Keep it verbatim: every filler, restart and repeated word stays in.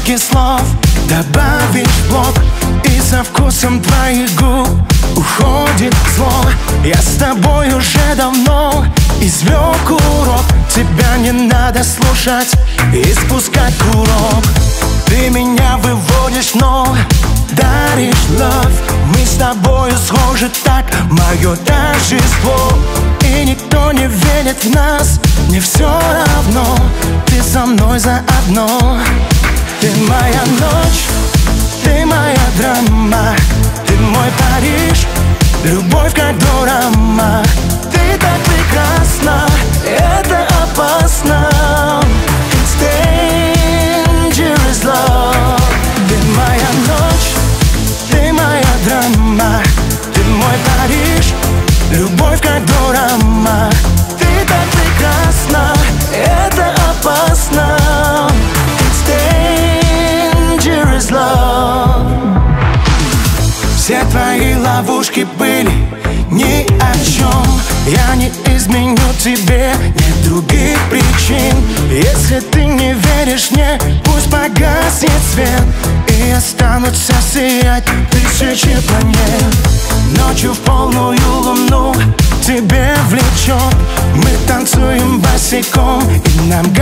десятки слов добавишь в блог, и со вкусом твоих губ уходит зло. Я с тобой уже давно извлек урок. Тебя не надо слушать и спускать курок. Ты меня выводишь, но даришь love. Мы с тобою схожи так, мое торжество. И никто не верит в нас, мне все равно. Ты со мной заодно. Ты моя ночь, ты моя драма, ты мой Париж, любовь как дорама. Ты так прекрасна, это опасно. It's dangerous love. Ты моя ночь, ты моя драма, ты мой Париж, любовь как дорама. Ты так прекрасна, это опасно. It's dangerous love. Все твои ловушки были ни о чем. Я не изменю тебе, нет других причин. Если ты не веришь мне, пусть погаснет свет, и останутся сиять тысячи планет. Ночью в полную луну тебе влечет. Мы танцуем босиком, и нам